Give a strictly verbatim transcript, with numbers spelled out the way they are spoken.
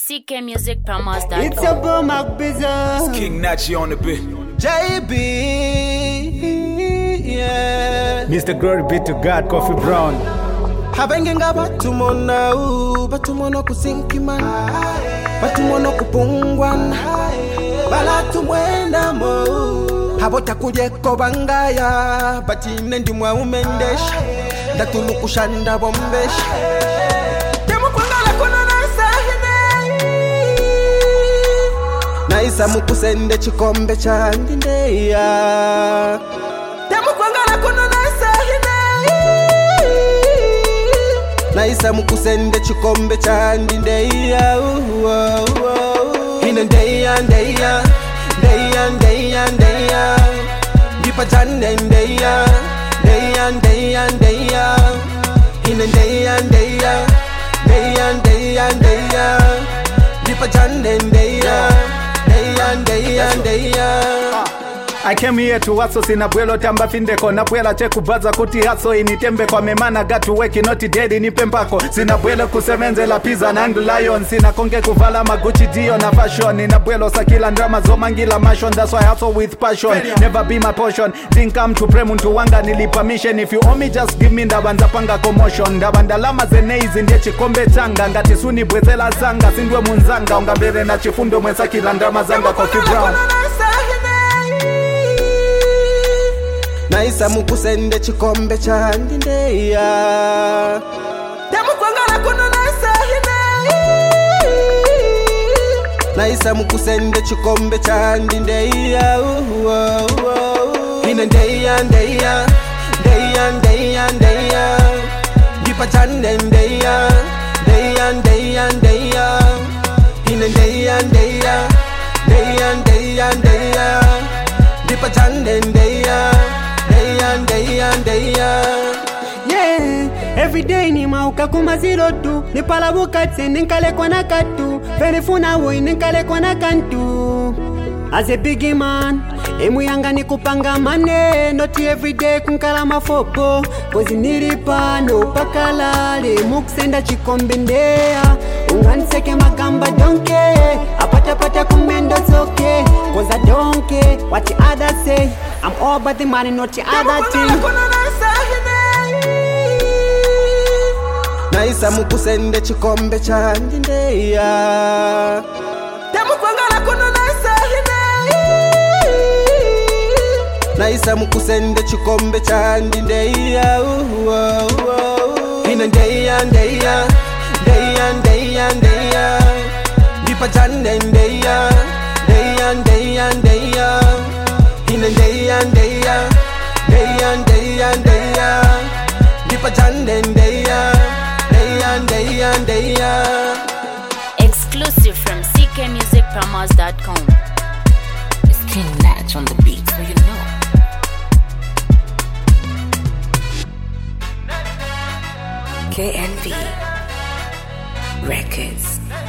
C K music promos dot com. It's your boy Mark Bizarre. It's King Nachi on the beat. J B, yeah. Mister Glory be to God, Coffee Brown. Habengenga batumona u, batumona kusinkima, batumona kupungwana, balatumwenda mo. Habota kujeko bangaya, batine ndimwa umendesha, datulukushanda bombesha. Demu kwangala kuna nasa hine, naisa mukusende chikombe cha ndindeya. Demu kwangala kuna nasa hine, naisa mukusende chikombe cha ndindeya. Hine ndeya ndeya, ndeya ndeya ndeya, ndipa jande ndeya, ndeya ndeya ndeya. Hine ndeya ndeya, ndeya ndeya ndeya, ndipa jande ndeya, ndeya ndeya ndeya. I came here to hustle, sina bwelo tamba findeko na bwela cheku baza kuti hustle initembe kwa memana gatu weki noti dead inipembako. Sina bwelo kusemenze la pizza na Anglo Lion, sina konge kuvala maguchi dio na fashion. Nina bwelo sakila ndrama zomangila mashon, that's why I hustle with passion. Never be my portion, didn't come to pray muntu wanga nilipa mission. If you owe me just give me ndabanza panga commotion. Ndabanda lama zeneizi ndiye chikombe changa, ngati suni bwezela zanga, sindwe munzanga. Ungambere na chifundo mwesa kila ndrama zanga Coffee Brown. Naisa mukusende chikombe cha ndindeya. Demu kwangala kuna naisa hine, naisa mukusende chikombe cha ndindeya. Hine ndeya ndeya, ndeya ndeya ndeya, ndipa jande ndeya, ndeya ndeya ndeya. Hine ndeya ndeya, ndeya ndeya ndeya, ndipa jande ndeya. Yeah, every day ni mauka kuma zero tu. Ni palabuka tse ninkale kwa nakatu. Verifuna woi ninkale kwa nakantu. As a biggie man, emu yanga ni kupanga mane. Not every day kunkala mafopo. Kozi niripa no pakalale. Mukusenda chikombe ndea. Unganiseke magamba donke. Apata pata kumendo soke. Cause I don't care what the others say. I'm all about the money, not the other thing. Naisa mukusende chikombe cha ndindeya. Demu kwangala kuna naisa hine, naisa mukusende chikombe cha ndindeya. Hine ndeya ndeya, ndeya ndeya ndeya, ndipa jande ndeya, ndeya ndeya ndeya. Hine ndeya ndeya, ndeya ndeya ndeya, ndipa jande ndeya, ndeya ndeya ndeya. Exclusive from C K music promos dot com. It's King Natch on the beat, so you know. K N V Records.